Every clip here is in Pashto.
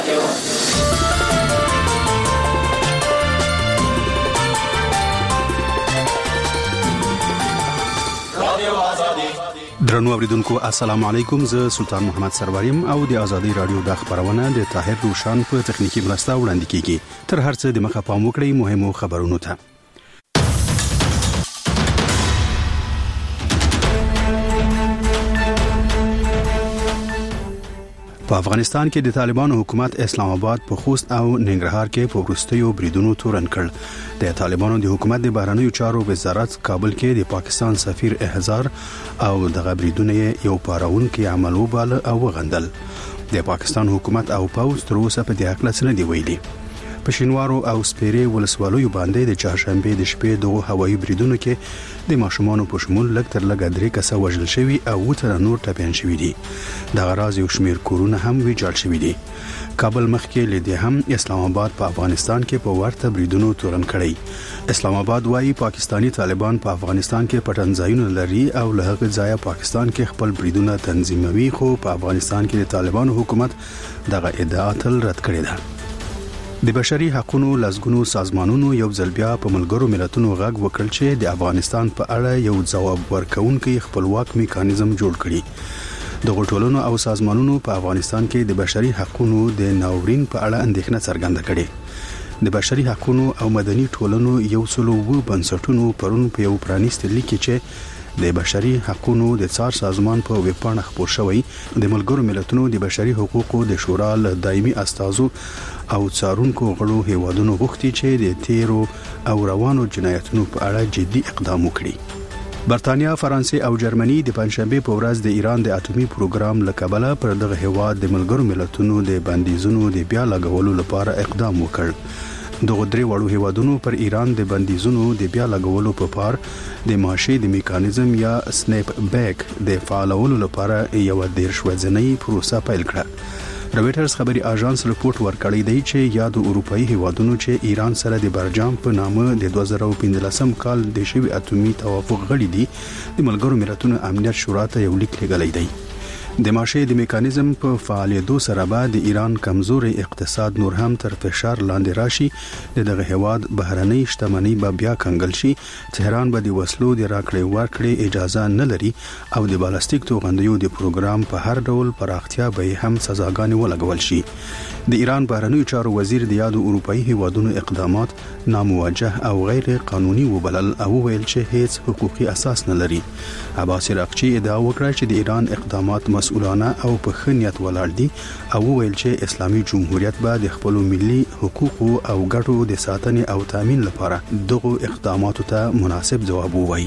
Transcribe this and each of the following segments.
درنو اوریدونکو السلام علیکم. زه سلطان محمد سروریم او د ازادي رادیو د خبرونه د طاهر روشان په تخنیکی مرسته وړاندې کیږي. تر هر څه د مخه پام وکړئ مهمو خبرونو ته. په افغانستان کې د طالبانو حکومت اسلام آباد په خوست او ننګرهار کې په وروستیو بریدونو تورن کړ. د طالبانو د حکومت د بهرنیو چارو وزارت کابل کې د پاکستان سفیر احضار او د غبريدونه یو پاراونکي عمل وباله او وغندل. د پاکستان حکومت او پوز تر اوسه په دې اړه څه نه دی ویلي. په شینوارو او سپيري ولسوالیو باندې د چهارشنبه د شپې دوه هوایي بریدونو کې د ماشومان په شمول لږ تر لږه 3 کسه وژل شوي او وتر نور ټپيان شوي دي. د غراض یو شمیر کورونه هم ویجاړ شوي دي. کابل مخکې لیدي هم اسلام آباد په افغانستان کې په ورته بریدونو تورن کړی. اسلام آباد وايي پاکستانی طالبان په افغانستان کې پټن ځایونه لري او له هغه ځایه پاکستان کې خپل بریدونه تنظیموي، خو په افغانستان کې د طالبانو حکومت دغه ادعا تل رد کړې ده. د بشري حقوقو لزګونو سازمانونو یو ځل بیا په ملګرو ملتونو غږ وکړ چې د افغانستان په اړه یو ځواب ورکونکي خپلواک میکانیزم جوړ کړي. د غټولونو او سازمانونو په افغانستان کې د بشري حقوقو د ناورین په اړه اندېښنه څرګنده کړې. د بشري حقوقو او مدني ټولنو یو څلو بنسټونو پرون په یو پرانیست لیک چې د بشري حقوقو د څار سازمان په ویبپاڼه خپور شوی د ملګرو ملتونو د بشري حقوقو د شورا له دایمي استازو او څارونکو غړو هیوادونو غوښتي چې د تیرو او روانو جنایتونو په اړه جدي اقدام وکړي. برتانیا، فرانسې او جرمني د پنځشنبه په ورځ د ایران د اټومي پروګرام لکبله پر دغه هیواد د ملګرو ملتونو د بندیزونو د بیا لګولو لپاره اقدام وکړ. دغه درې وړو هیوادونو پر ایران د بندیزونو د بیا لګولو په پار د معاشي د میکانیزم یا سنیپ بیک د فعالولو لپاره یو د رشوتزنۍ پروسه پیل کړه. رويټرز خبري اژانس رپورت ورکړی دی چې یاد اروپאי هیوادونو چې ایران سره د برجام په نامه د 2015 کال د شوی اټومي توافق غړي دي د ملګرو ملتونو امنیت شورا ته یو لیک لګلای دی. د معاشي د میکانیزم په فعالیتو سره به د ایران کمزوري اقتصاد نور هم تر فشار لاندې راشي. دغه هیواد بهرنۍ شتمنۍ به بیا کنګل شي. تهران به د وسلو د راکړې ورکړې اجازه نه لري او د بالستیک توغندیو د پروګرام په هر ډول پراختیا به هم سزاګانې ولګول شي. د ایران بهرنیو چارو وزیر د یادو اروپאי هیوادونو اقدامات ناموجه او غیر قانوني وبلل او ویل چې هیڅ حقوقي اساس نه لري. عباس راقچی ادعا وکړه چې د ایران اقدامات مسؤلانه او په خنیت ولاړ دي او ویل چې اسلامي جمهوریت به د خپل ملي حقوقو او ګټو د ساتنې او تامین لپاره دغه اقداماتو ته مناسب جواب ووایي.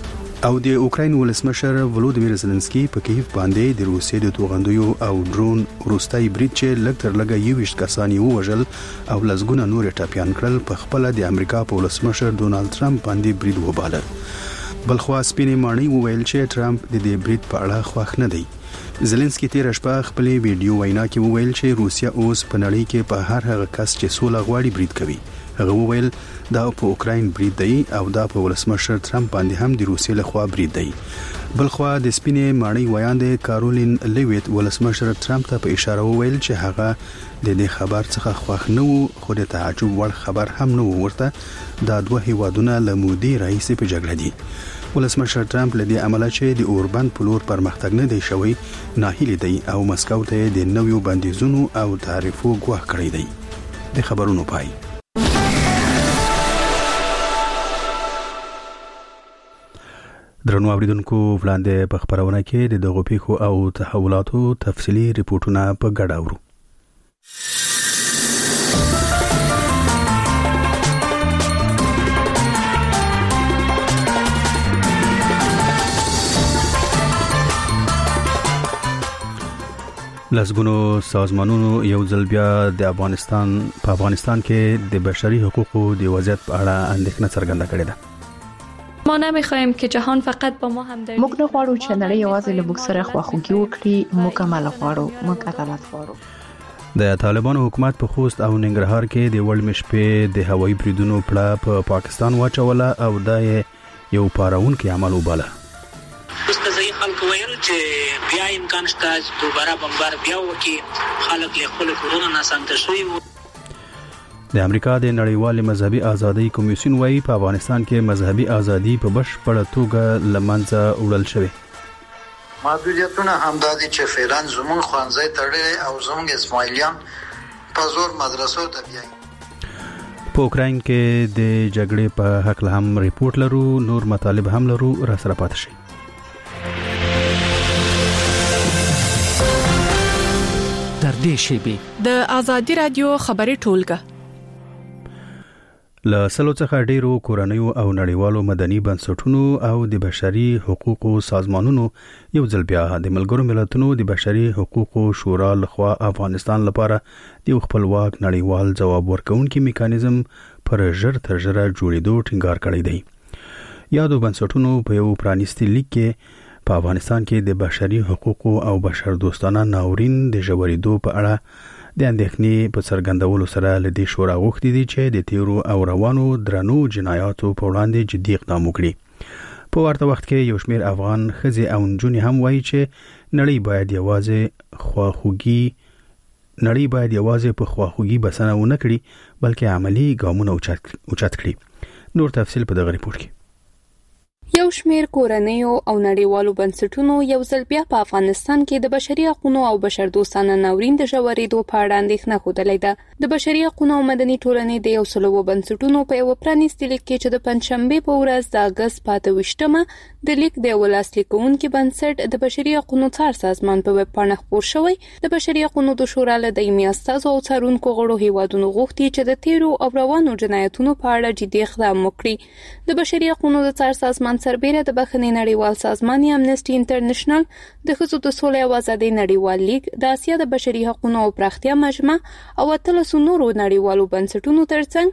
او د اوکراین ولسمشر ولودیمیر زيلنسکي په کیف باندې د روسیې د توغندیو او ډرون روستای برید چې لږ تر لږه 20 کسان یې وژل او لزګونه نور ټپيان کړل په خپل د امریکا په ولسمشر ډونالد ټرمپ باندې برید وباله. بلخوا سپینې ماڼۍ وویل چې ټرمپ د دې برید په اړه خوښ نه دی. زيلنسکي تیر شپه خپل ویډیو وینا کې وویل چې روسیا اوس په نړۍ کې په هر هغه کس چې سوله غواړي برید کوي. هغه وویل دا په اوکراین برید دی او دا په ولسمشر ټرمپ باندې هم د روسیې لخوا برید دی. بلخوا د سپینې ماڼۍ ویاند کارولین لیویت ولسمشر ټرمپ ته په اشاره وویل چې هغه د دې خبر څخه خوښ نه وو، خو د تعجب وړ خبر هم نه ورته دا دوه هیوادونه له مودې راهیسې په جګړه دي. ولسمشر ټرمپ له دې عمله چې د اوربند په لور پرمختګ نه دی شوی ناهیلی دی او مسکو ته د نویو بندیزونو او تعرفو ګواښ کړی دی. د خبرونو پای. درنو اوریدونکو وړاندې په خبرونه کې د دغو پیښو او تحولاتو تفصیلی ریپورتونه په ګډه اورو. لزګونو سازمانونو یو ځل بیا د افغانستان کې د بشري حقوقو د وضعیت په اړه اندېښنه څرګنده کړې ده. ما نمیخوایم که جهان فقط با ما همدردی. موږ نه غواړو چې نړۍ یوازې له موږ سره خواخوږي وکړي، موږ عمل غواړو، موږ عدالت غواړو. د طالبانو حکومت په خوست او ننګرهار کې د وړ مشپې د هوایي بریدونو پړه په پاکستان واچوله او دا یو پاراونکي عمل وباله. اوس د ځای خلکو ویل چې بیا بیا امکان شته دوباره بمبار بیا وکي خلک له خپل کورونو نه سانته شوي وو. د امریکا د نړیوال مذهبي ازادۍ کمیسیون وايي په افغانستان کې مذهبي ازادي په بشپړه توګه لمنځه وړل شوې. محدودیتونه همدادي چې فعلا زموږ خوانځي تړلې او زموږ اسماعیلیان په زور مدرسو ته بیاي. په اوکراین کې د جګړې په حق له هم ریپورت لرو، نور مطالب هم لرو، را سره پاتې شئ. تر دې شیبې د آزادي رادیو خبري ټولګه له سلو څخه ډیرو کورنیو او نړیوالو مدني بنسټونو او د بشري حقوقو سازمانونو یو ځل بیا د ملګرو ملتونو د بشري حقوقو شورا لخوا افغانستان لپاره د خپلواک نړیوال ځواب ورکونکي میکانیزم پر ژر تر ژره جوړېدو ټینګار کړی دی. یادو بنسټونو په یو پرانیستي لیک کې په افغانستان کې د بشري حقوقو او بشر دوستانه ناورین د ژورېدو په اړه د اندېښنې په څرګندولو سره له دې شورا غوښتي دي چې د تیرو او روانو درنو جنایاتو په وړاندې جدي اقدام وکړي. په ورته وخت کې یو شمېر افغان ښځې او نجونې هم وایي چې نړۍ باید یوازې په خواخوږي بسنه ونه کړي بلکې عملی ګامونه اوچت کړي. نور تفصیل په دغه ریپورت کې. یو شمیر کورنیو او نړیوالو بنسټونو یو ځل بیا په افغانستان کې د بشري حقوقو او بشر دوستانه ناورین د ژورېدو په اړه اندېښنه ښودلې ده. د بشري حقوقو او مدني ټولنې د یو سلو بنسټونو په یو پرانیستي لیک کې چې د پنځشنبه په ورځ د اگست 28مه د لیک د ولاسلیک کوونکي بنسټ د بشري حقوقو څار سازمان په ویب پاڼه خپور شوی. د بشري حقوقو د شورا له دایمي استازو او څارونکو غړو هیوادونو غوښتي چې د تیرو او روانو جنایتونو په اړه جدي اقدام وکړي. د بشري حقوقو د څار سازمان سربېره د بخښنې نړیوال سازمان امنیسټي انټرنیشنل، د ښځو د سولې او ازادۍ نړیوال لیګ، د اسیا د بشري حقوقو او پراختیا مجمع او 13 نورو نړیوالو بنسټونو ترڅنګ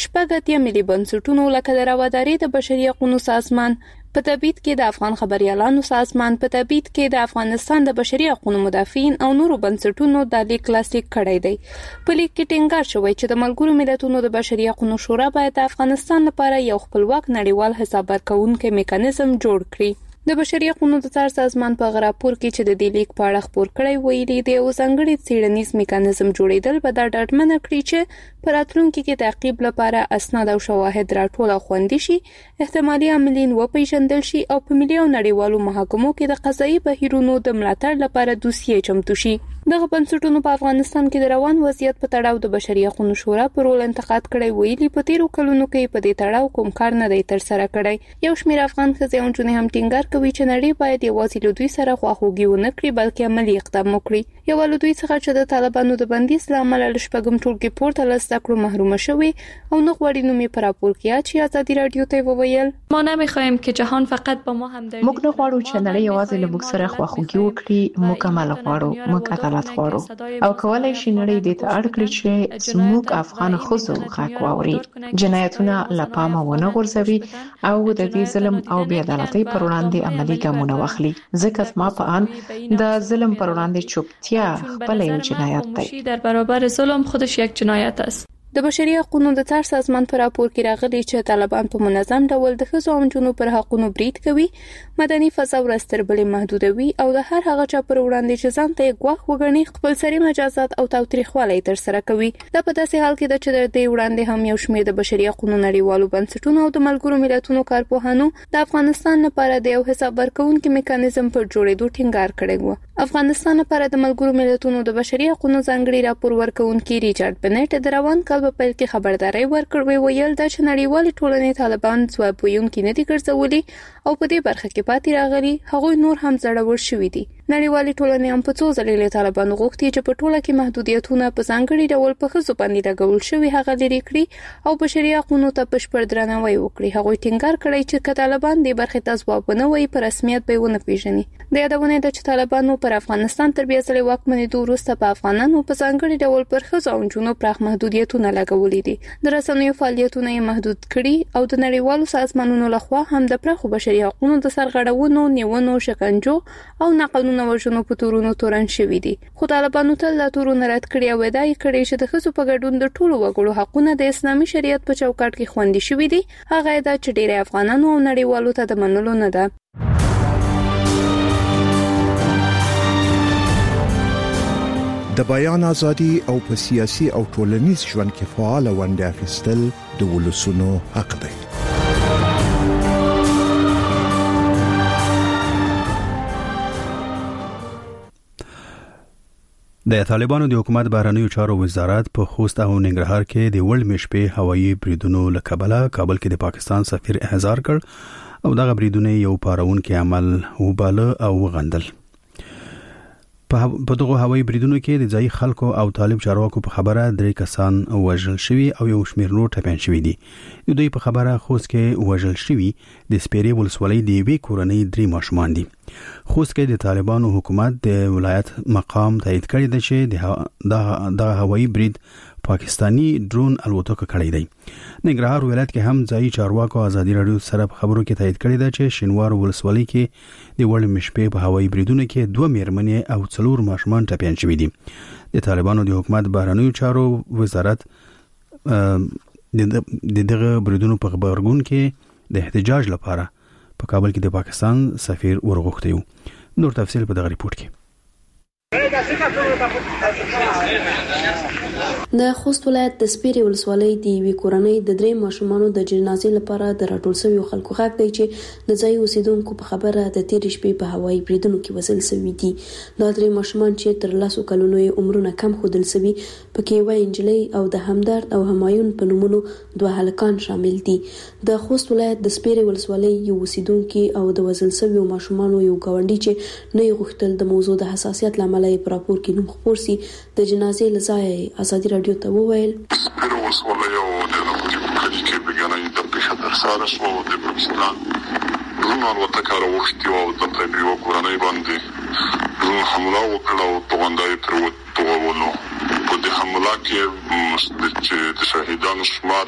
8 ملي بنسټونو لکه د راوداري د بشري حقوقو سازمان، په تبعید کې د افغان خبريالانو سازمان، په تبعید کې د افغانستان د بشري حقوقو مدافعین او نورو بنسټونو د لیک کلاسیک کړی دی. په لیک کې ټینګار شوی چې د ملګرو ملتونو د بشري حقوقو شورا باید د افغانستان لپاره یو خپلواک نړیوال حساب ورکونکي میکانیزم جوړ کړي. د بشري حقوقو د څار سازمان په غراپور کې چې د دې لیک په اړه خپور کړی ویلي دی او ځانګړي څېړنیز میکانیزم جوړېدل به دا ډاډمنه کړي چې په راتلونکي کې تعقیب لپاره اسناد او شواهد راټول او خوندي شي، احتمالي عاملین وپېژندل شي او په ملي او نړیوالو محاکمو کې د قضایي بهیرونو د ملاتړ لپاره دوسیې چمتو شي. دغه بنسټونو په افغانستان کې د روان وضعیت په تړاو د بشري حقوقو شورا پر رول انتقاد کړی ویلي په تیرو کلونو کې په دې تړاو کوم کار نه دی ترسره کړی. یو شمېر افغان ښځې او نجونې هم ټینګار کوي چې نړۍ باید یوازې له دوی سره خواخوږي ونه کړي بلکې عملي اقدام وکړي. یو له دوی څخه چې د طالبانو د بندیز له امله له شپږم ټولګي پورته له زده کړو محرومه شوې او نه غواړي نوم یې په راپور کې چې ازادي رادیو ته وویل ما نمیخوایم که جهان فقط با ما همدردی موږ نه غواړو چې نړۍ یوازې له موږ سره خواخوږي وکړي، موږ عمل غواړو، موږ عدالت غواړو او کولای شي نړۍ دې ته اړ کړي چې زموږ افغان ښځو غږ واوري، جنایتونه له پامه ونه غورځوي او د دې ظلم او بې عدالتۍ پر وړاندې عملي ګامونه واخلي. ځکه زما په اند د ظلم پر وړاندې چوپتیا خپل یو جنایت دی. در برابر ظلم خودش یک جنایت است. د بشري حقوقو د څار سازمان پر راپور کې راغلي چې طالبان په منظم ډول د ښځو او نجونو پر حقوقو برید کوي، مدني فضا ورستربلې محدودوي او د هر هغه چا پر وړاندې چې ځان ته ګواښ وګڼي خپلسري مجازات او تاوتریخوالی ترسره کوي. دا په داسې حال کې ده چې د دې وړاندې هم یو شمېر د بشري حقوقو نړیوالو بنسټونو او د ملګرو ملتونو کارپوهانو د افغانستان لپاره د یو حساب ورکونکي میکانیزم پر جوړېدو ټینګار کړی و. افغانستان لپاره د ملګرو ملتونو د بشري حقوقو ځانګړي راپور ورکونکي ریچارډ بنټ د روان کال په پیل کې خبرداري ورکړې ویل دا چې نړیوالې ټولنې طالبان ځواب ویونکي نه دي ګرځولي او په دې برخه کې پاتې راغلي، هغوی نور هم زړور شوي دي. نړیوالې ټولنې هم په څو ځلې له طالبانو غوښتي چې په ټوله کې محدودیتونه په ځانګړي ډول په ښځو باندې لګول شوي هغه لرې کړي او بشري حقوقو ته بشپړ درناوی وکړي. هغوی ټینګار کړی چې که طالبان دې برخې ته ځواب ونه وایي په رسمیت به یې ونه پیژني. د یادونه ده چې طالبانو پر افغانستان تر بیا ځلې واکمنېدو وروسته په افغانانو په ځانګړي ډول پر ښځو او نجونو پراخ محدودیتونه لګولي دي. د رسنیو فعالیتونه یې محدود کړي او د نړیوالو سازمانونو لخوا هم د پراخو بشري حقوقو د سرغړونو، نیونو، شکنجو او ناقانونه وژنو په تورونو تورن شوي دي. خو طالبانو تل دا تورونه رد کړي او ادعا یې کړې چې د ښځو په ګډون د ټولو وګړو حقونه د اسلامي شریعت په چوکاټ کې خوندي شوي دي. هغه ادعا چې ډېری افغانانو او نړیوالو ته د منلو نه ده. د بیان ازادي او په سیاسي او ټولنیز ژوند کې فعال ونډه اخیستل د ولسونو حق دی. د طالبانو د حکومت بهرنیو چارو وزارت په خوست او ننګرهار کې د وړ مشپې هوایي بریدونو لکبله کابل کې د پاکستان سفیر احضار کړ او دغه بریدونه یو پارونکي عمل وباله او غندل. په دغه هوایي بریدونو کې د ځای خلکو او طالب چارواکو په خبره 3 کسان وژل شوي او یو شمېر نور ټپيان شوي دي. دوی په خبره خوست کې وژل شوي د سپېرې ولسوالۍ د وی کورنۍ 3 ماشومان دي. خوست کې د طالبانو حکومت د ولایت مقام تایید کړی دی چې د هوایي برید پاکستانی ډرون الوتکه کړی دی. ننګرهار ولایت کې هم ځای چارواکو ازادي رادیو سره خبرو کې تایید کړی دی چې شینوار ولسوالۍ کې د وړ مشپې په هوایي بریدونو کې 2 میرمنې او 4 ماشومان ټپيان شوي دي. د طالبانو د حکومت بهرنیو چارو وزارت د دغه بریدونو په خبرګون کې د احتجاج لپاره په کابل کې د پاکستان سفیر ورغوښتی و. نور تفصیل په دغه ریپورت کې. د خوست ولایت د سپېرې ولسوالۍ د وی کورنۍ د 3 ماشومانو د جنازې لپاره د راټول شویو خلکو غږ دی چې د ځای اوسیدونکو په خبره د تیر شپې په هوایي بریدونو کې وژل شوي دي. دا 3 ماشومان چې تر 10 کلونو یې عمرونه کم ښودل شوي پکې یوه انجلۍ او د همدرد او همایون په نومونو 2 هلکان شامل دي. د خوست ولایت د سپېرې ولسوالۍ یو اوسیدونکي او د وژل شویو ماشومانو یو ګاونډي چې نه یې غوښتل د موضوع د حساسیت لامل یې په راپور کې نوم خپور سي د جنازې لځای ازادي رادیو ته وویل سپېرې ولسوالۍ او د نقدي په کلي کې بګنۍ د پیښه ترسره شوه او د پاکستان ډرون الوتکه راوښتې او د یوه کورنۍ باندې ډرون حمله وکړه او توغنده یې ترې وتوغولو. په دې حمله کې چې د شهیدانو شمار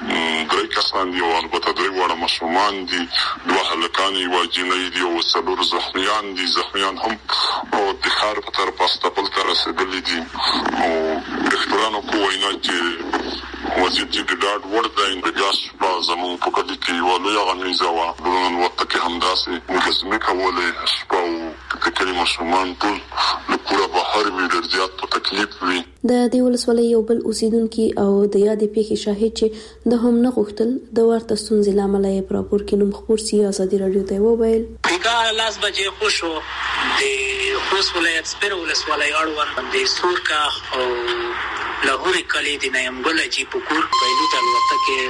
3 کسان دي او البته 3 واړه ماشومان دي، 2 هلکان یوه جنۍ دي او 4 زخمیان دي. زخمیان هم او د ښار په طرف استقبال ته رسېدلي دي او ډاکټرانو کو وینا چې وضعیت د ډاډ وړ دی. بیا شپه زموږ په کلي کې یوه لویه غمیزه وه، ډرون الوتکې همداسې ګزمې کولې. شپه او د کلي ماشومان ټول له کوره بهر وي، ډېر زیات په تکلیف وي. د دې ولسوالۍ یو بل اوسیدونکي او د یادې پیښې شاهد چې د هم نه غوښتل د ورته ستونزې له امله یې په راپور کې نوم خپور سي ازادي رادیو ته وویل بیګا 10 بجې خوشو د خوست ولایت سپېرې ولسوالۍ اړوند د سورکا او لاهوري کلی د نیمګل جی پکور پیلوټ الوتکه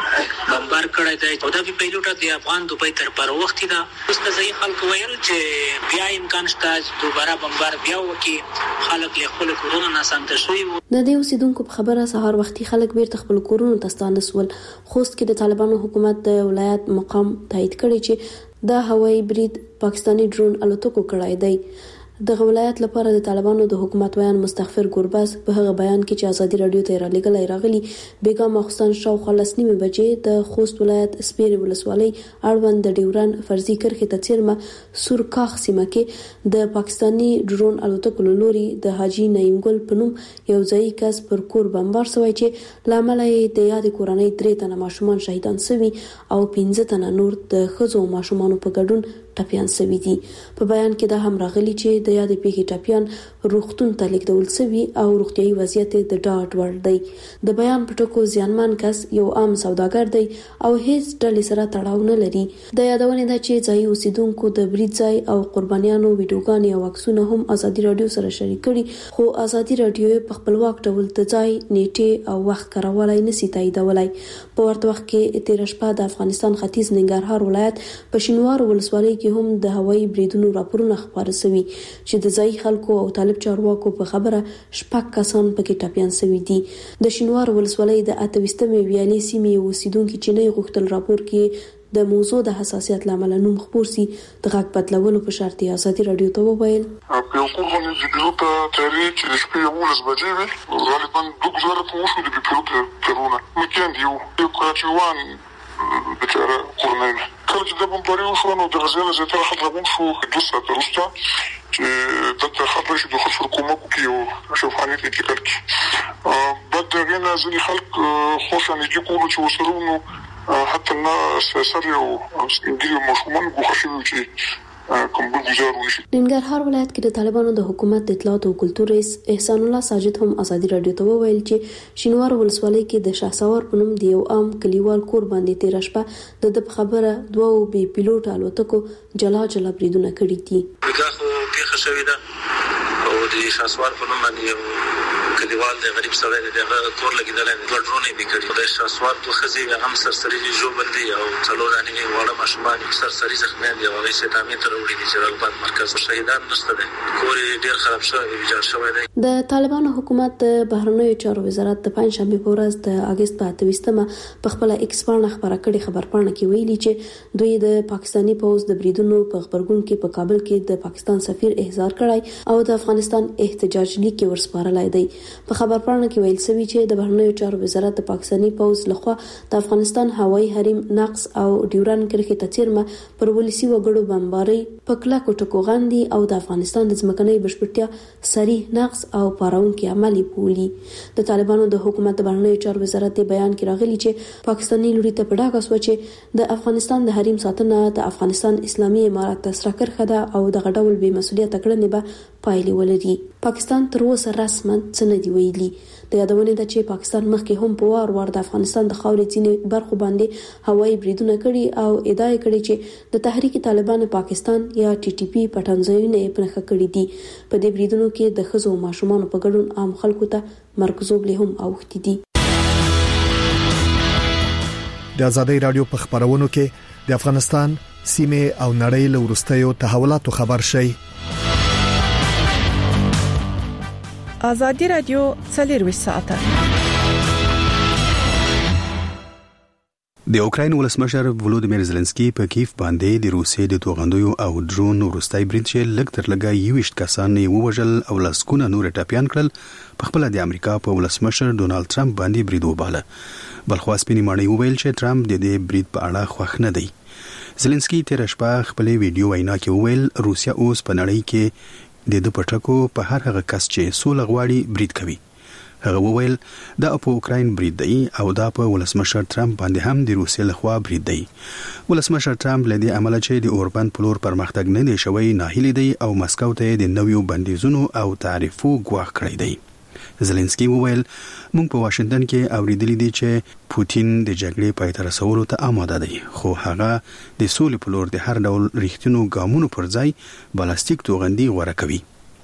بمبار کړی دی او دا پیلوټ د افغان دوبۍ تر پر وخت دا اوس د ځای خلکو ویل چې بیا امکان شته دوباره بمبار بیا وکي خلک له خپل کورونو نه سمته شوي. د دې اوسیدونکو په خبره سهار وختي خلک بیرته خپل کورونو ته ستانه سول. خوست کې د طالبانو حکومت د ولایت مقام تایید کړی چې دا هوایي برید پاکستانی ډرون الوتکو کړی دی. دغه ولایت لپاره د طالبانو د حکومت ویان مستغفر ګورباز په هغه بیان کې چې ازادي رادیو ته راغلی بیګا ماخستان شاوخوا 9 بجې د خوست ولایت سپېرې ولسوالۍ اړوند د ډیورن فرضي کرښې ته څیرمه سورکاخ سیمه کې د پاکستانی ډرون الوتکو لوري د حاجی نعیم ګل په نوم یو ځای کس پر کور بمبار شوی چې لامل یې د یاد کورنۍ 3 تنه ماشومان شهیدان شوي او 15 تنه نور د ښځو ماشومانو په ګډون ټپيان شوي دي. په بیان کې دا هم راغلي چې د یاد پیښې ټپيان روغتون ته لیږدول شوي او روغتيایي وضعیت د ډاډ وړ دی. د بیان په ټکو زیانمن کس یو عام سوداګر دی او هیڅ ډلې سره تړاو نه لري. د یادونه ده چې ځای اوسیدونکو د برید ځای او قربانیانو ویډیوګانې او عکسونه هم ازادي رادیو سره شریک کړي، خو ازادي رادیو په خپلواک ډول د ځای نیټه او وخت کارولای نشي تاییدولای. په ورته وخت کې تیر شپه د افغانستان ختیځ ننګرهار ولایت په شینوار ولسوالۍ کې هم د هوایي بریدونو راپورونه خبره شوي چې د ځای خلکو او طالب چارواکو په خبره 6 کسان پکې ټپيان شوي دي. د شینوار ولسوالۍ د 28مې ویالې سیمې اوسیدونکو چې نه غوښتل راپور کې د موضوع د حساسیت لامل نوم خپور سي د غږ بدلولو په شرط ازادي رادیو ته وویل په کومه ویډیو ته تاریخ چې شپې 11 بجې وي غالبا 2000 په وشو د پیلوټ ترونه مکان دیو یو کاچوان بچاره کورنۍ کله چې د بمباري وشو نو د غزل زیاتره خلک راغون شو 2 ساعت وروسته چې دغه خبره شو د خلکو کومه کې او شوفانه کې کې بعد دغه نازل خلک خوشاله کې کولو چې وسرونو حتی الناس سريو انجلي مشمون بوخشيو چې کوم گزار ونشي. ننګرهار ولایت کې د طالبانو د حکومت د اطلاعات او کلتور رئیس احسان الله ساجد هم ازادي رادیو ته وویل چې شینوار ولسوالۍ کې د شاهسوار په نوم د یو عام کلیوال کور باندې تیر شپه د خبره دوه بي پیلوټ الوتکو جلا بریدونه کړی دي. دغه خو پیښه شوې ده او د شاهسوار په نوم باندې کلیوال د غریب سړی دغه کور لګیدل د ډرونې به کړی د شاهسوار د خزي هم سرسري جوړبندي او څلور انې وړه ماشومان سرسري زخمیان دي او هغه ستامي تر وړي دي چې رغبت مرکز شهیدان نشته دي کور ډیر خراب شوی ویجاړ شوی دی. د طالبانو حکومت د بهرنیو چارو وزارت د پنځشنبه په ورځ د اگست په 28مه په خپل ایکس باندې خبره کړې خبرپاڼه کې ویلي چې دوی د پاکستانی پوز د بریدونو په خبرګون کې په کابل کې د پاکستان سفیر احضار کړای او د افغانستان احتجاج لیک کې ورسپارلای دی. په خبرپاڼه کې ویل شوی چې د بهرنیو چارو وزارت د پاکستانی پوز لخوا د افغانستان هوایي حریم نقص او ډیورن کرښې ته چیرمه پر ولسی وګړو بمباري په کلکو ټکو غاندي او د افغانستان د ځمکنۍ بشپړتیا صریح نقص او پاراونکي عملی بولي. د طالبانو د حکومت د بهرنیو چارو وزارت بیان کې راغلي چې پاکستانی لوري ته پډاګه سو چې د افغانستان د حریم ساتنه د افغانستان اسلامي امارات سره کرخه او د غډول بې مسولیت کړنې به پایلې ولري. پاکستان تر اوسه رسماً څه نه دی ویلي. د یادونې ده چې پاکستان مخکې هم په وار د افغانستان د خاورې ځینې برخو باندې هوایي بریدونه کړي او ادعا کړې چې د تحریک طالبان پاکستان یا ټي ټي پی پټنځایونه یې پنهخه کړي دي. په دې بریدونو کې د ښځو او ماشومانو په ګډون عام خلکو ته مرکزوب له هم اوښتي دي. د آزادۍ رادیو په خبرونو کې د افغانستان سیمه او نړۍ له وروستیو تحولاتو خبر شي. آزادي رادیو 24 ساعته. د اوکراین ولسمشر ولودیمیر زيلنسکي په کیف باندې د روسیې د توغندیو او ډرون ورستای برید چې لږ تر لږه 20 کسان یې ووژل او لسکونه نور ټاپیان کړل په خپل د امریکا په ولسمشر ډونالد ټرمپ باندې برید وباله. بلخوا سپینې ماڼۍ وویل چې ټرمپ د دې برید په اړه خوښ نه دی. زيلنسکي تیر شپه خپل ویډیو وینا کې وویل روسیا اوس په نړۍ کې د پټکو په هر هغه کس چې سوله غواړي برید کوي. هغه وویل دا په اوکراین برید دی او دا په ولسمشر ټرمپ باندې هم د روسیې لخوا برید دی. ولسمشر ټرمپ لدی عمل چې د اوربان پلور پرمختګ نه دی شوی ناهیلی دی او مسکو ته د نویو بندیزونو او تعرفو ګواښ کړی دی. زيلنسکي وویل موږ په واشنگټن کې اوریدلی دی چې پوتین د جګړې پای ته رسولو ته آماده دی خو هغه د سولې په لور د هر ډول ریښتینو ګامونو پر ځای بلاستیک توغندي غوړه کوي.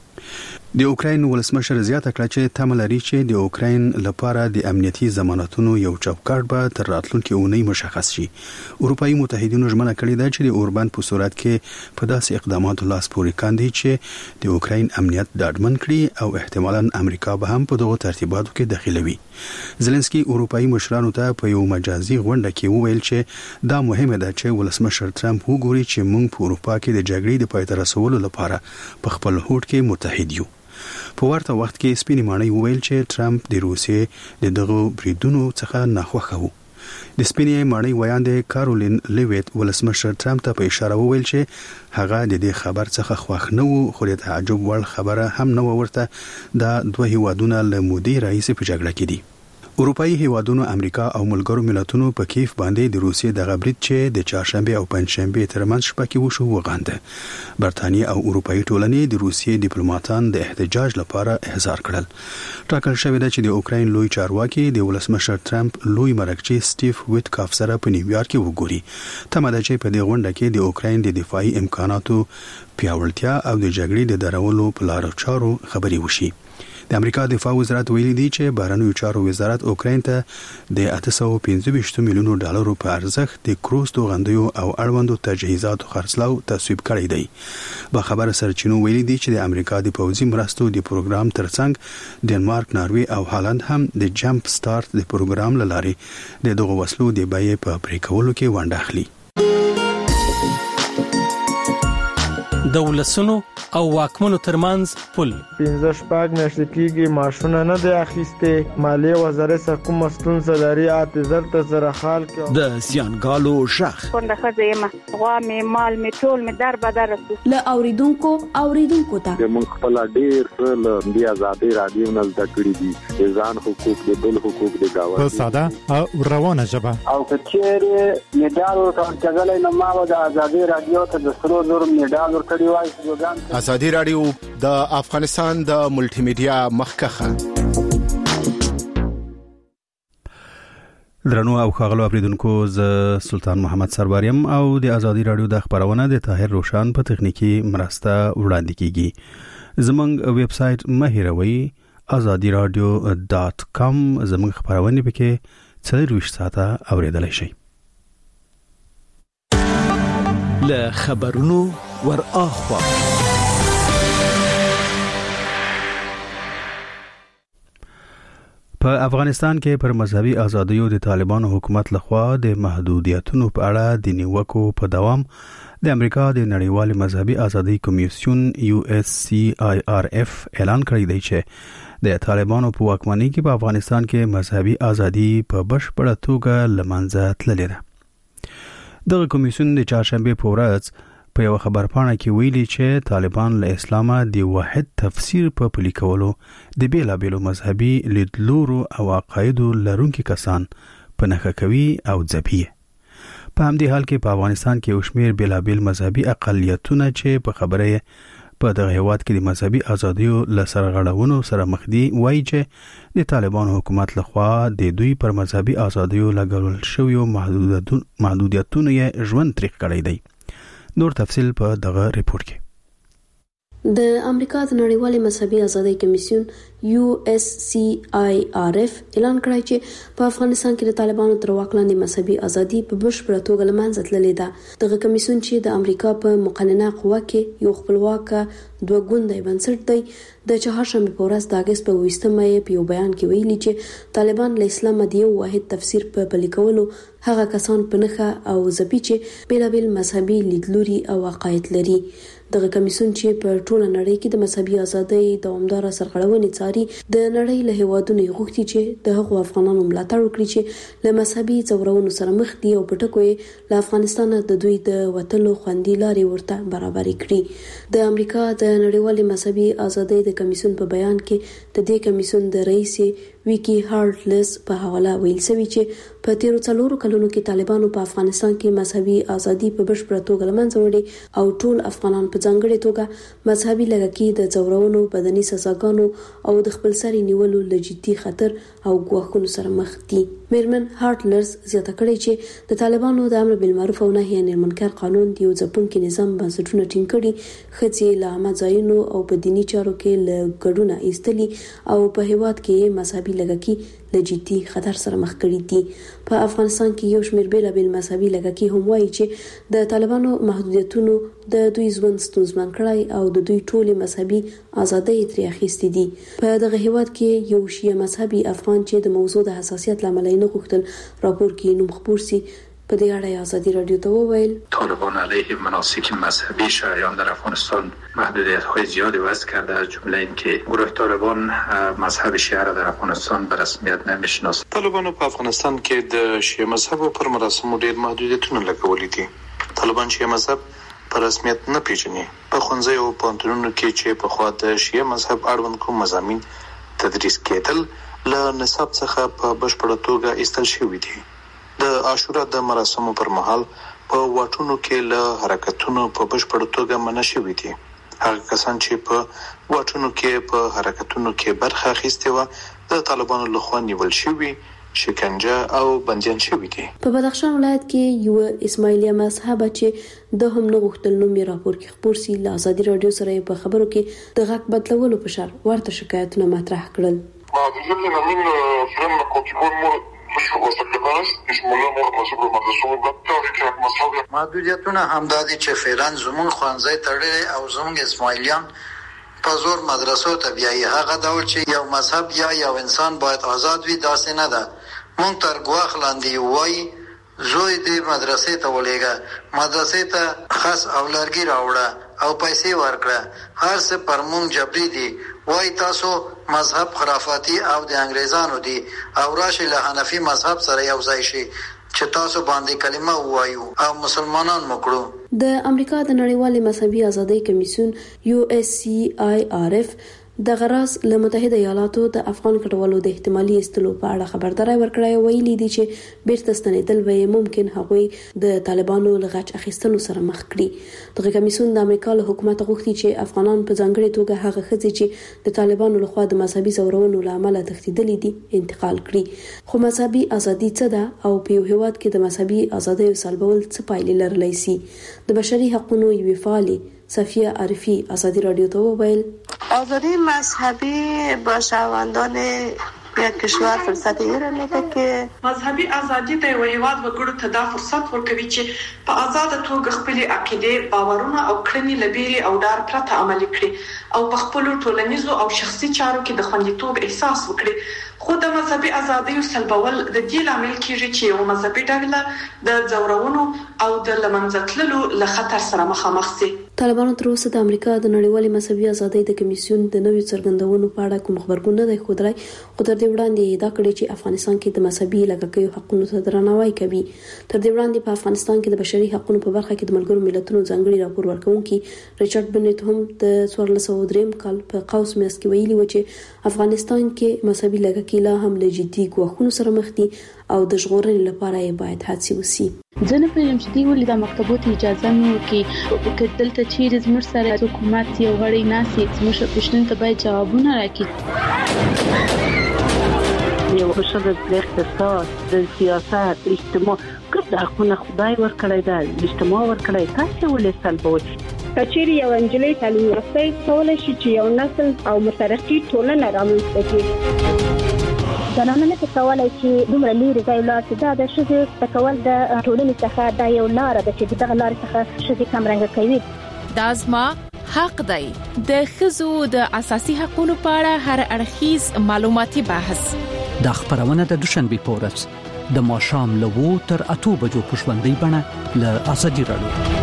د اوکراین ولسمشر زیاته کړه چې تمه لري چې د اوکراین لپاره د امنیتي ضمانتونو یو چوکاټ به تر راتلونکي اونۍ مشخص شي. اروپאי متحدینو ژمنه کړې ده چې د اوربان په صورت کې په داسې اقداماتو لاس پورې کاندي چې د اوکراین امنیت ډاډمن کړي او احتمالاً امریکا به هم په دغه ترتیباتو کې داخلوي. زيلنسکي اروپאי مشرانو ته په یو مجازي غونډه کې وویل چې دا مهمه ده چې ولسمشر ټرمپ وګوري چې موږ په اروپا کې د جګړې د پای ته رسولو لپاره په خپل هوډ کې متحد یو. په ورته وخت کې سپینې ماڼۍ وویل چې ټرمپ د روسیې د دغه بریدونو څخه ناخوښه وو. د سپینې ماڼۍ ویاند کارولین لیویت ولسمشر ټرمپ ته په اشاره وویل چې هغه د دې خبر څخه خوښ نه وو خو د تعجب وړ خبره هم نه ورته دا دوه هیوادونه له مودې راهیسې په جګړه کې دي. اروپאי هیوادونو امریکا او ملګرو ملتونو په کیف باندې د روسیې د غبرګ چې د چهارشنبه او پنځشنبه ترمنځ شپه کې وشو وغانده. برتانیې او اروپאי ټولنې د روسیې ډیپلوماټان د احتجاج لپاره احضار کړل. ټاکل شوی دی چې د اوکراین لوی چارواکي د ولسمشر ټرمپ لوی مرکچی سټیف ویټکاف سره په نیویارک کې وګوري. تمه ده چې په دې غونډه کې د اوکراین د دفاعي امکاناتو پیاوړتیا او د جګړې د درولو په لارو چارو خبري وشي. د امریکا دفاع وزارت ویلي دی چې بهرنیو چارو وزارت اوکراین ته د 825 میلیونو ډالرو په ارزښت د کروز توغندیو او اړوندو تجهیزاتو خرڅلاو تصویب کړی دی. با خبر سرچینو ویلي دی چې د امریکا د پوځي مرستو د پروګرام ترڅنګ ډنمارک، ناروی او هالند هم د جمپ سٹارټ د پروګرام لارې د دغه وسلو د بیې په پریکولو کې ونډه اخلي. د ولسونو او واکمنو ترمنځ پل 15 میاشتې کېږي ماشونه نه دی اخیسته مالیه وزارت څخه کوم ستونزه لري اته زره خال کې د زیانګالو شخ څنګه خزیمه غوا می مال می ټول می در بدر ل اوریدونکو ته موږ خپل ډیر له دی آزادي رادیو نه زده کړی دي ځان حقوق د بل حقوق د گاوه په ساده او روانه ژبه او کچېره میډال ورکړل نه ما د آزادي رادیو ته د سرو زر میډال ورکړی وای آزادي رادیو د افغانستان د ملټي میډیا مخکخه درنو او خاغلو اوریدونکو ز سلطان محمد سرباریم او د آزادي رادیو د خبرونه د طاهر روشان په تخنیکی مرسته وړاندې کیږي زمونږ ویب سټ مهیروي azadiradio.com زمونږ خبرونه پکې 24 ساعته اوریدلای شئ له خبرونو ور اخوا په افغانستان کې پر مذهبي ازادیو د طالبانو حکومت لخوا د محدودیتونو په اړه د نیوکو په دوام د امریکا د نړیوال مذهبي ازادي کمیسیون USCIRF اعلان کړی دی چې د طالبانو په واکمنۍ کې په افغانستان کې مذهبي ازادي په بشپړه توګه لمنځه تللې ده دغه کمیسیون د چهارشنبه په ورځ په یو خبرپاڼه کې ویلي چې طالبان له اسلامه د واحد تفسیر په پلي کولو د بیلابیلو مذهبي لیدلورو او عقایدو لرونکي کسان په نښه کوي او ځپي په همدې حال کې په افغانستان کې یو شمېر بیلابیل مذهبي اقلیتونه چې په خبره په دغه هیواد کې د مذهبي ازادیو له سرغړونو سره مخ دي وایي چې د طالبانو حکومت لخوا د دوی پر مذهبي ازادیو لګول شویو محدودیتونو یې ژوند تریخ کړی دی نور تفصیل په دغه ریپورت کې د امریکا د نړیوال مذهبي ازادي کمیسیون USCIRF اعلان کړی چې په افغانستان کې د طالبانو تر واک لاندې مذهبي ازادي په بشپړه توګه له منځه تللې ده دغه کمیسیون چې د امریکا په مقننه قوه کې یو خپلواک دوه ګوندی بنسټ دی د چهارشنبه په ورځ د اگست په 20مه په یو بیان کې ویلي چې طالبان له اسلام د یو واحد تفسیر په پلي کولو هغه کسان په نښه او ځپي چې بیلابیل مذهبي لیدلوري او عقاید لري دغه کمیسیون چې په ټوله نړۍ کې د مذهبي ازادۍ دوامداره سرغړونې څاري د نړۍ له هیوادونو غوښتي چې د هغو افغانانو ملاتړ وکړي چې له مذهبي ځورونو سره مخ دي او په ټکو یې له افغانستان د دوی د وتلو خوندي لارې ورته برابر کړي د امریکا د نړیوال مذهبي ازادۍ د کمیسیون په بیان کې د دې کمیسیون د رئیس ویکی هارټلس په حواله ویل شوی چې په تیرو 4 کلونو کې طالبانو په افغانستان کې مذهبي ازادي په بشپړه توګه له منځه وړي او ټول افغانان په ځانګړې توګه مذهبي لږکي د ځورونو بدني سزاګانو او د خپلسري نیولو له جدي خطر او ګواښونو سره مخ دي میرمن هارټلس زیاته کړې چې د طالبانو د امر بالمعروف او نهي عن المنکر قانون د یو ځپونکي نظام بنسټونه ټینګ کړي ښځې له عامه ځایونو او په دیني چارو کې له ګډونه ایستلي او په هیواد کې مذهبي لږکي له جدي خطر سره مخ کړي دي په افغانستان کې یو شمېر بیلابیل مذهبي لږکي هم وایي چې د طالبانو محدودیتونو د دوی ژوند ستونزمن کړی او د دوی ټولې مذهبي ازادۍ ترې اخیستې دي په دغه هیواد کې یو شیعه مذهبي افغان چې د موضوع د حساسیت له امله نه غوښتل راپور کې نوم خپور سي په دې اړه آزادي رادیو ته وویل طالبان علیه مناسک مذهبی شیعیان در افغانستان محدودیت‌های زیادی وضع کرده از جمله اینکه گروه طالبان مذهب شیعه را در افغانستان به رسمیت نمی‌شناسد. طالبان په افغانستان کې د شیعه مذهب پر مراسمو ډېر محدودیتونه لګولي دي. طالبان شیعه مذهب په رسمیت نه پیژني. په ښوونځیو او پوهنتونونو کې چې په خوا د شیعه مذهب اړوند کوم مضامین تدریس کېدل له نصاب څخه په بشپړه توګه ایستل شوي دي. د عاشورا د مراسمو پر مهال په واټونو کې له حرکتونو په بشپړه توګه منع شوي دي. هغه کسان چې په واټونو کې په حرکتونو کې برخه اخیستې وه د طالبانو لخوا نیول شوي شکنجه او بندیان شوي دي. په بدخشان ولایت کې یو اسماعیلیه مذهب چې د هم نه غوښتل نوم یې راپور کې خپور سي له آزادي رادیو سره په خبرو کې د غږ بدلولو په شر ورته شکایتونه مطرح کړل. محدودیتونه همدادي چې فعلا زمون خوانځي تړلې او زمون اسماعیلیان په زور مدرسو ته بیایي هغه ډول چې یو مذهب یا یو انسان باید آزاد وي داسې نه ده مونږ تر ګواښ لاندې وایي زوی دې مدرسې ته ولېږه مدرسې ته خاص او لرګي راوړه او پیسې ورکړه هر څه پر مونږ جبري دي وای تاسو مذهب خرافاتي او د انګريزانو دي او راشي له حنفي مذهب سره یو ځای شي چې تاسو باندې کلمه وایو او مسلمانان مکړو د امریکا د نړیوالې مذهبي ازادۍ کمیسیون USCIRF د غراس له متحده ایالاتو د افغان کډوالو د احتمالي استلو په اړه خبرداري ورکړې ویلي دي چې بیرته ستنېدل به ممکن هغوی د طالبانو لغچ اخیستلو سره مخ کړي. دغه کمیسیون د امریکا له حکومت غوښتي چې افغانان په ځانګړي توګه هغه ښځې چې د طالبانو لخوا د مذهبي زورونو لامل تښتېدلې دي انتقال کړي. خو مذهبي ازادي څه ده او په یو هیواد کې د مذهبي ازادۍ سلبول څه پایلې لرلی شي؟ د بشري حقوقو یوې فعالې صفیه عارفی ازادي رادیو ته وویل آزادی مذهبی با شهروندان یک کشور فرصت ایره میده که مذهبي ازادي د یو هیواد وګړو ته دا فرصت ورکوي چې په آزاد توګه خپل عقیده باورونه او کړنې لبیري او ډار پرته عملي کړي او په خپل ټولنیزو او شخصي چارو کې د خوندیتوب احساس وکړي. خو د مذهبي ازادۍ سلبول د دې لامل کیږي چې یو مذهبي ډله د زورونو او د لمنځتللو له خطر سره مخامخ شي. طالبانو تر اوسه د امریکا د نړیوالې مذهبي ازادۍ د کمیسیون د نوې څرګندونو په اړه کوم خبرګون نه دی ښودلی، خو تر دې وړاندې ادعا کړې چې افغانستان کې د مذهبي لږکیو حقوقو ته درناوی کوي. تر دې وړاندې په افغانستان کې د بشري حقوقو په برخه کې د ملګرو ملتونو ځانګړي راپور ورکونکي ریچارډ بنټ هم د 1403 کال په قوس میاشت کې ویلي و چې افغانستان کې مذهبي لږکي لا هم له جدي ګواښونو سره مخ دي او د ژغورنې لپاره یې باید هڅې وشي. زه نه پوهیږم چې دوی ولې د مکتبو ته اجازه نه ورکوي، که دلته چیرې زموږ سره حکومت یو غړی ناسي زموږ پوښتنو ته باید ځوابونه راکړي. یو ښځه د اقتصاد، د سیاست، اجتماع ګډ حقونه خدای ورکړی دی، اجتماع ورکړی، تاسو ولې سلبوي؟ کچېرې یو انجلۍ تعلیم یافته کولای شي چې یو نسل او مترقي ټولنه رامنځته کړي. زنانه نه کولای چې دومره لري ځای لاړ شي. دا د ښځې تکول د ټولنې څخه دا یو لار ده چې دغه لار څخه ښځې کمرنګ کوي. دا زما حق دی. د ښځو د اساسي حقوقو په اړه هر اړخیز معلوماتي بحث د خبرونه د دوشنبه په ورځ د ماښام له 2 تر 8 بجو په ژوندۍ بڼه له ازادي رادیو.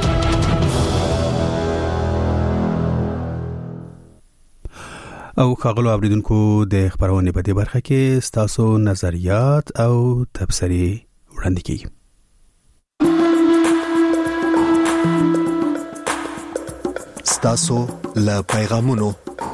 او خاغلو اوریدونکو د خبرونه په دې برخه کې ستاسو نظریات او تبصرې وړاندې کیږي. ستاسو له پیغامونو.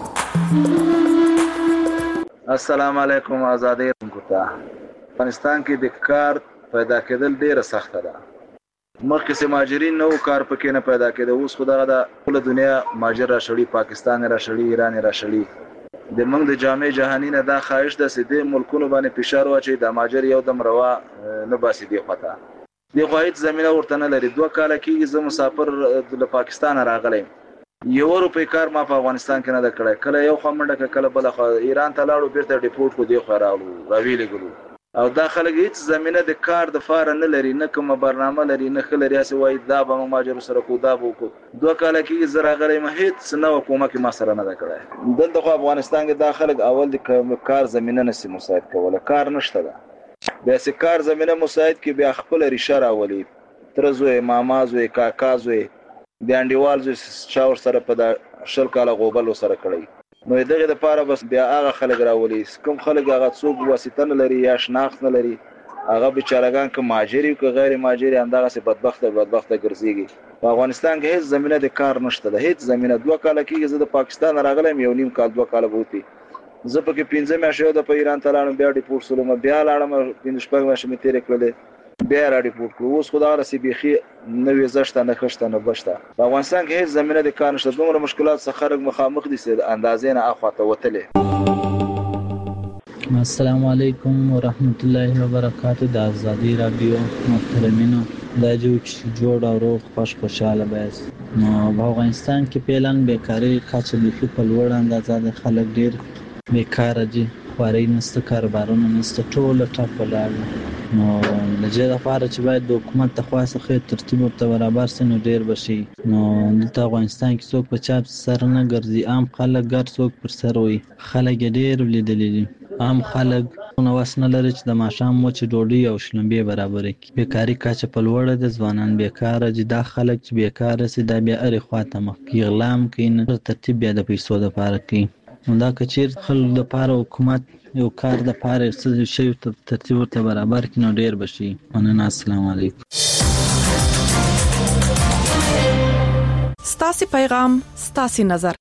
السلام علیکم آزادی رنګوتا. افغانستان کې د کار پیدا کېدل ډیره سخته ده. مخکې سه ماجرین نو کار پکې نه پیدا کېده، اوس خدای دا ټول دنیا ماجر را شړی، پاکستان را شړی، ایران را شړی. د موږ د جامع جهانی نه دا خواهش ده چې د ملکونو باندې فشار واچي د ماجر یو دم روا نه باسي دی خطا. دی خواهید زمينه ورته نه لري. 2 کال کې زه مسافر د پاکستان راغلی. €1 کار ما په افغانستان کې نه د کړای. کله یو خمنډه کله بل خو ایران ته لاړو، بیرته ډیپورت کو دی خو راویلې ګلو. او دا خلک هیڅ زمينه د کار د فار نه لري، نه کومه برنامه لري، نه خلري هسه وای دا به ماجر سره کو دا بو کو. 2 کال کې زرا غلې ما هیڅ نه وکومه کې ما سره نه د کړای. دلته خو افغانستان کې دا خلک اول د کار زمينه نسی مساعد کوله، کار نشته ده. د سکار زمينه مساعد کې بیا خپل ریشه راولي، ترزوې مامازوې کاکازوې د انډیوال ز شاور سره په 10 کال غوبل سره کړی. نو دغه د پاره بس بیا هغه خلک راولي، کوم خلک هغه څوک واسطه نه لري یا شناخت نه لري، هغه بیچارهګان که ماجری او که غیر ماجری همدغه سه بدبخته ګرځيږي. په افغانستان کې هیڅ زمينه د کار نشته ده، هیڅ زمينه. 2 کال کې زه د پاکستان راغلم، یو نیم کال 2 کال بوتي. زه پکې 15 میاشتې د ایران ته لاړم، بیا ډیپورت شوم، بیا لاړم 15 میاشتې تیر کړل، بیا را ډیپورت کړو. اوس خدای راسي بيخي نوې زشته نه خشته نه بشته. په افغانستان کې هیڅ زمينه د کار نشته. دومره مشکلات سره خلک مخامخ دي چې اندازې نه اخواته وتلې. السلام علیکم ورحمت الله وبرکاته. د ازادي رادیو محترمینو، دا جوړ او روغ خوشاله بس. نو په افغانستان کې پیلان بیکاری کچه د په لوړ اندازه د خلک ډیر بیکاره دي، خواري نشته، کاروبارونه نشته، ټول ټاپ ولاړ. نو لږه لپاره چې باید د حکومت ته خاصه ترتیب او برابر سي نو ډیر بشي. نو د افغانستان کې څوک په چاپ سر نه ګرځي، عام خلک ګر څوک پر سر وي. خلک ډیر لیدلې دي، عام خلک خونه وسنه لري چې د ماښام وچې ډوډۍ او شلومبې برابرې کړي. بیکاري کچه په لوړه ده، ځوانان بیکاره دي. دا خلک چې بیکاره سي دا بیا هرې خواته مخ کوي، غلا هم کوي، نه ترتیب بیا د پیسو دپاره کوي. نو دا که چېرته خلکو دپاره حکومت یو کار دپاره یو څه شی ترتیب ورته برابر کړي نو ډېر به شي. مننه. السلام علیکم. ستاسې پیغام ستاسې نظر.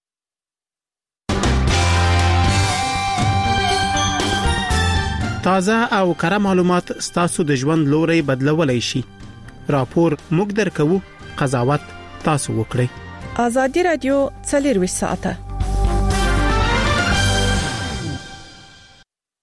تازه او کره معلومات ستاسو د ژوند لوري بدلولای شي. راپور موږ درکوو، قضاوت تاسو وکړئ. ازادي رادیو 24 ساعته